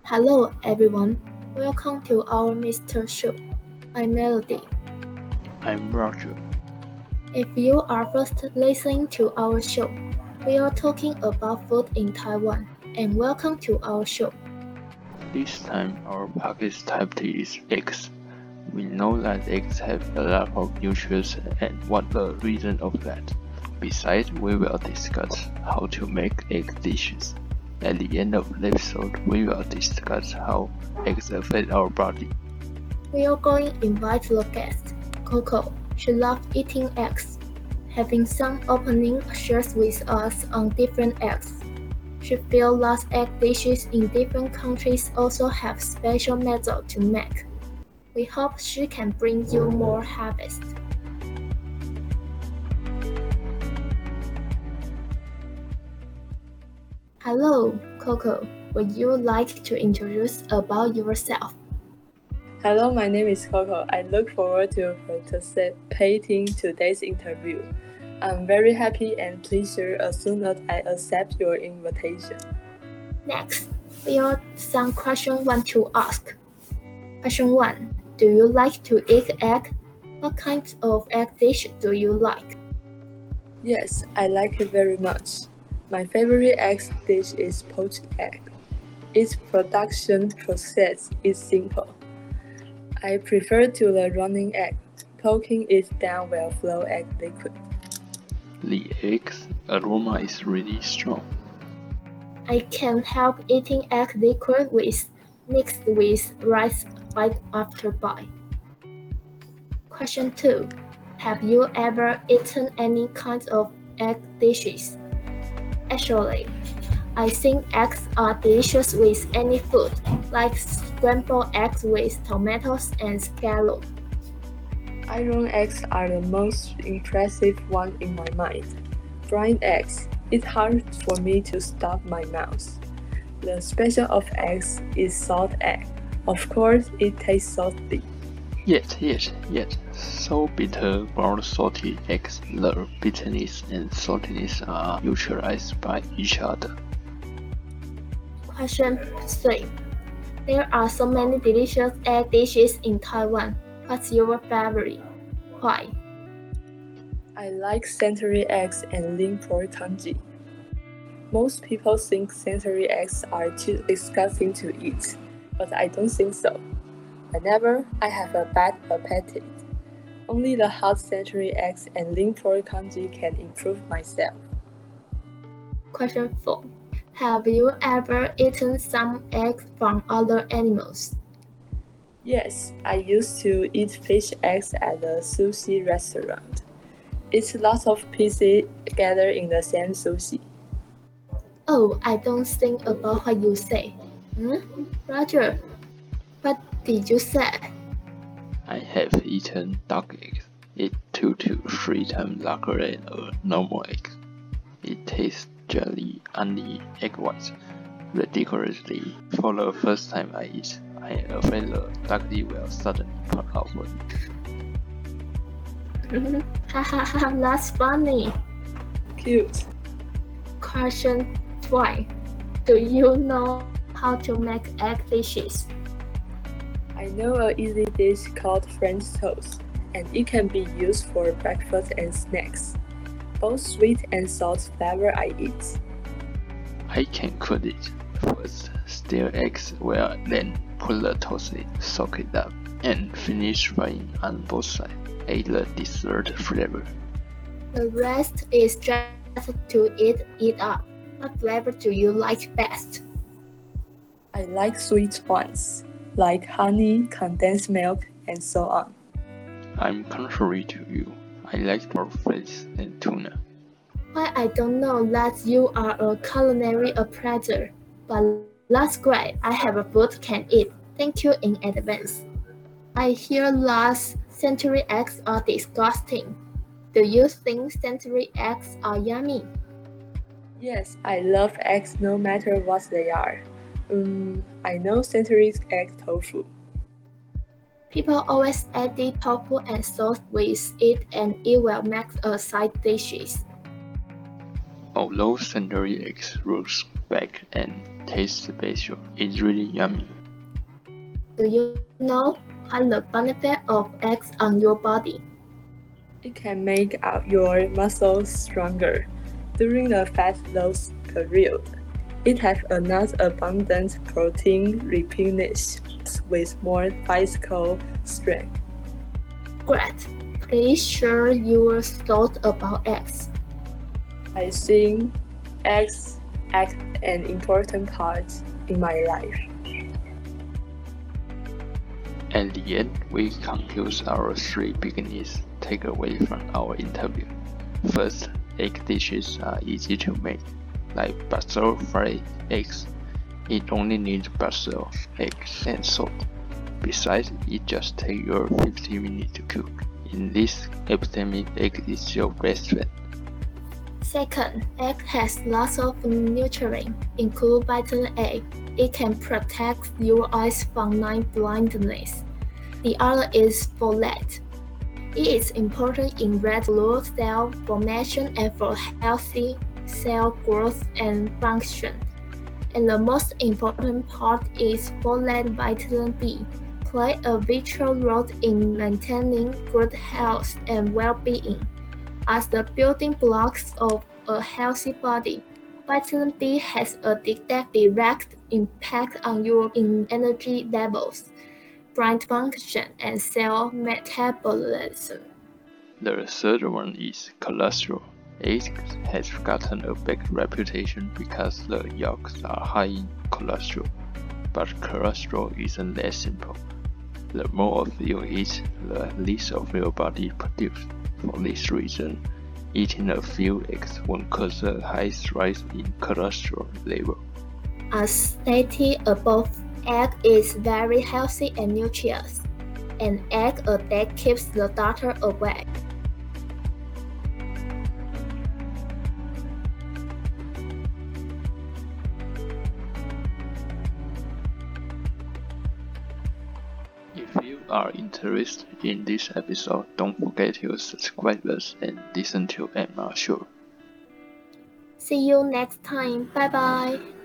Hello everyone, welcome to our Mr. Show. I'm Melody. I'm Roger. If you are first listening to our show, we are talking about food in Taiwan, and welcome to our show. This time our package type is eggs. We know that eggs have a lot of nutrients and what the reason of that. Besides, we will discuss how to make egg dishes. At the end of the episode, we will discuss how eggs affect our body. We are going to invite the guest, Coco. She loves eating eggs, having some opening shares with us on different eggs. She feels that egg dishes in different countries also have special methods to make. We hope she can bring you more harvest. Hello, Coco. Would you like to introduce about yourself? Hello, my name is Coco. I look forward to participating today's interview. I'm very happy and pleased as soon as I accept your invitation. Next, we have some questions want to ask. Question 1. Do you like to eat egg? What kind of egg dish do you like? Yes, I like it very much. My favorite egg dish is poached egg. Its production process is simple. I prefer to the running egg, poking it down with flow egg liquid. The eggs aroma is really strong. I can help eating egg liquid mixed with rice bite after bite. Question 2. Have you ever eaten any kind of egg dishes? Actually, I think eggs are delicious with any food, like scrambled eggs with tomatoes and scallop. Iron eggs are the most impressive one in my mind. Fried eggs, it's hard for me to stop my mouth. The special of eggs is salt egg. Of course, it tastes salty. Yet, so bitter ground salty eggs, the bitterness and saltiness are neutralized by each other. Question 3. There are so many delicious egg dishes in Taiwan. What's your favorite? Why? I like century eggs and lean pork congee. Most people think century eggs are too disgusting to eat, but I don't think so. Whenever I have a bad appetite, only the hot century eggs and lean pork congee can improve myself. Question 4. Have you ever eaten some eggs from other animals? Yes, I used to eat fish eggs at a sushi restaurant. It's lots of pieces gathered in the same sushi. Oh, I don't think about what you say. Roger, what did you say? I have eaten duck eggs. It's 2 to 3 times larger than a normal egg. It tastes jelly on the egg whites, ridiculously. For the first time I eat, I am afraid the duckly will suddenly pop out. Hahaha, that's funny. Cute. Question 5. Do you know how to make egg dishes? I know an easy dish called French toast, and it can be used for breakfast and snacks. Both sweet and salt flavor I eat. I can cook it. First, stir eggs well, then put the toast in, soak it up, and finish frying on both sides. Add the dessert flavor. The rest is just to eat it up. What flavor do you like best? I like sweet ones, like honey, condensed milk, and so on. I'm contrary to you. I like pork and tuna. Well, I don't know that you are a culinary appraiser, but that's great. I have a food can eat. Thank you in advance. I hear last century eggs are disgusting. Do you think century eggs are yummy? Yes, I love eggs no matter what they are. I know century egg tofu. People always add the tofu and sauce with it and it will make a side dishes. Although century eggs looks back and taste special, it's really yummy. Do you know what the benefit of eggs on your body? It can make your muscles stronger during the fat loss period. It has enough abundant protein replenish with more physical strength. Great. Please share your thoughts about eggs. I think eggs act an important part in my life. At the end, we conclude our 3 beginnings takeaways from our interview. First, egg dishes are easy to make, like basil fried eggs. It only needs basil, eggs, and salt. Besides, it just takes you 15 minutes to cook. In this epidemic, egg is your best friend. Second, egg has lots of nutrients, including vitamin A. It can protect your eyes from night blindness. The other is folate. It is important in red blood cell formation and for healthy cell growth and function. And the most important part is folate vitamin B play a vital role in maintaining good health and well-being. As the building blocks of a healthy body, vitamin B has a direct impact on your energy levels, brain function, and cell metabolism. The third one is cholesterol. Eggs has gotten a bad reputation because the yolks are high in cholesterol, but cholesterol isn't that simple. The more of you eat, the less of your body produces. For this reason, eating a few eggs won't cause a high rise in cholesterol level. As stated above, egg is very healthy and nutritious. An egg a day keeps the doctor away. If you are interested in this episode, don't forget to subscribe us and listen to Emma Show. See you next time. Bye bye.